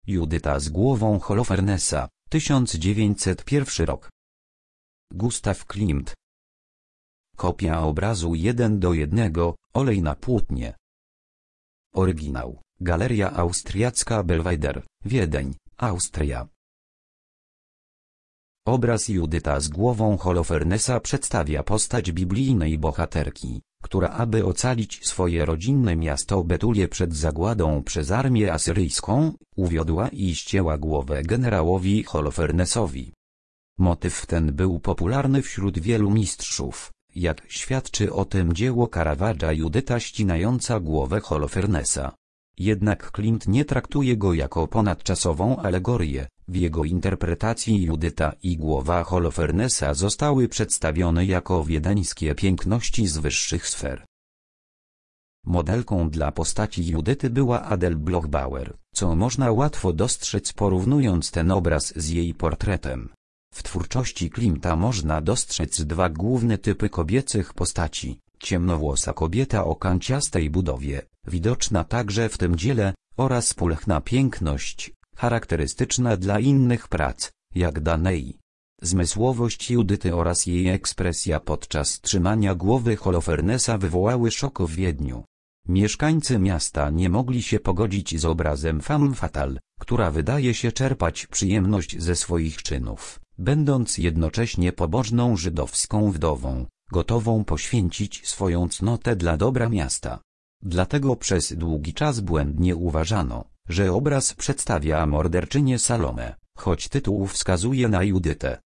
Judyta z głową Holofernesa, 1901 rok. Gustav Klimt. Kopia obrazu 1:1, olej na płótnie. Oryginał, Galeria Austriacka Belwejder, Wiedeń, Austria. Obraz Judyta z głową Holofernesa przedstawia postać biblijnej bohaterki, która aby ocalić swoje rodzinne miasto Betulię przed zagładą przez armię asyryjską, uwiodła i ścięła głowę generałowi Holofernesowi. Motyw ten był popularny wśród wielu mistrzów, jak świadczy o tym dzieło Caravaggia Judyta ścinająca głowę Holofernesa. Jednak Klimt nie traktuje go jako ponadczasową alegorię. W jego interpretacji Judyta i głowa Holofernesa zostały przedstawione jako wiedeńskie piękności z wyższych sfer. Modelką dla postaci Judyty była Adele Bloch-Bauer, co można łatwo dostrzec porównując ten obraz z jej portretem. W twórczości Klimta można dostrzec dwa główne typy kobiecych postaci: ciemnowłosa kobieta o kanciastej budowie, widoczna także w tym dziele, oraz pulchna piękność, charakterystyczna dla innych prac, jak Danae. Zmysłowość Judyty oraz jej ekspresja podczas trzymania głowy Holofernesa wywołały szok w Wiedniu. Mieszkańcy miasta nie mogli się pogodzić z obrazem femme fatale, która wydaje się czerpać przyjemność ze swoich czynów, będąc jednocześnie pobożną żydowską wdową, gotową poświęcić swoją cnotę dla dobra miasta. Dlatego przez długi czas błędnie uważano, że obraz przedstawia morderczynię Salomę, choć tytuł wskazuje na Judytę.